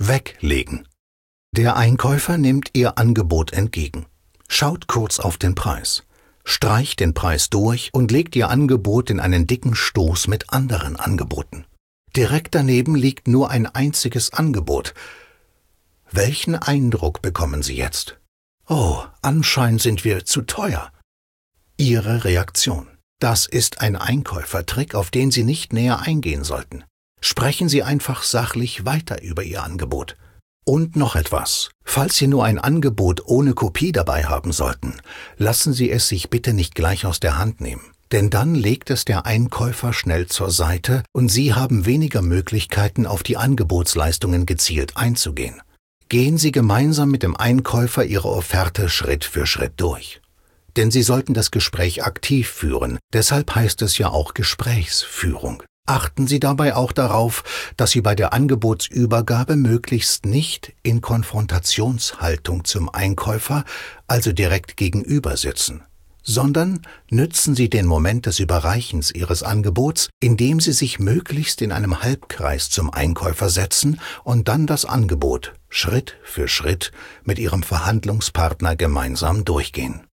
Weglegen. Der Einkäufer nimmt Ihr Angebot entgegen, schaut kurz auf den Preis, streicht den Preis durch und legt Ihr Angebot in einen dicken Stoß mit anderen Angeboten. Direkt daneben liegt nur ein einziges Angebot. Welchen Eindruck bekommen Sie jetzt? Oh, anscheinend sind wir zu teuer. Ihre Reaktion. Das ist ein Einkäufertrick, auf den Sie nicht näher eingehen sollten. Sprechen Sie einfach sachlich weiter über Ihr Angebot. Und noch etwas. Falls Sie nur ein Angebot ohne Kopie dabei haben sollten, lassen Sie es sich bitte nicht gleich aus der Hand nehmen. Denn dann legt es der Einkäufer schnell zur Seite und Sie haben weniger Möglichkeiten, auf die Angebotsleistungen gezielt einzugehen. Gehen Sie gemeinsam mit dem Einkäufer Ihre Offerte Schritt für Schritt durch. Denn Sie sollten das Gespräch aktiv führen, deshalb heißt es ja auch Gesprächsführung. Achten Sie dabei auch darauf, dass Sie bei der Angebotsübergabe möglichst nicht in Konfrontationshaltung zum Einkäufer, also direkt gegenüber sitzen, sondern nützen Sie den Moment des Überreichens Ihres Angebots, indem Sie sich möglichst in einem Halbkreis zum Einkäufer setzen und dann das Angebot Schritt für Schritt mit Ihrem Verhandlungspartner gemeinsam durchgehen.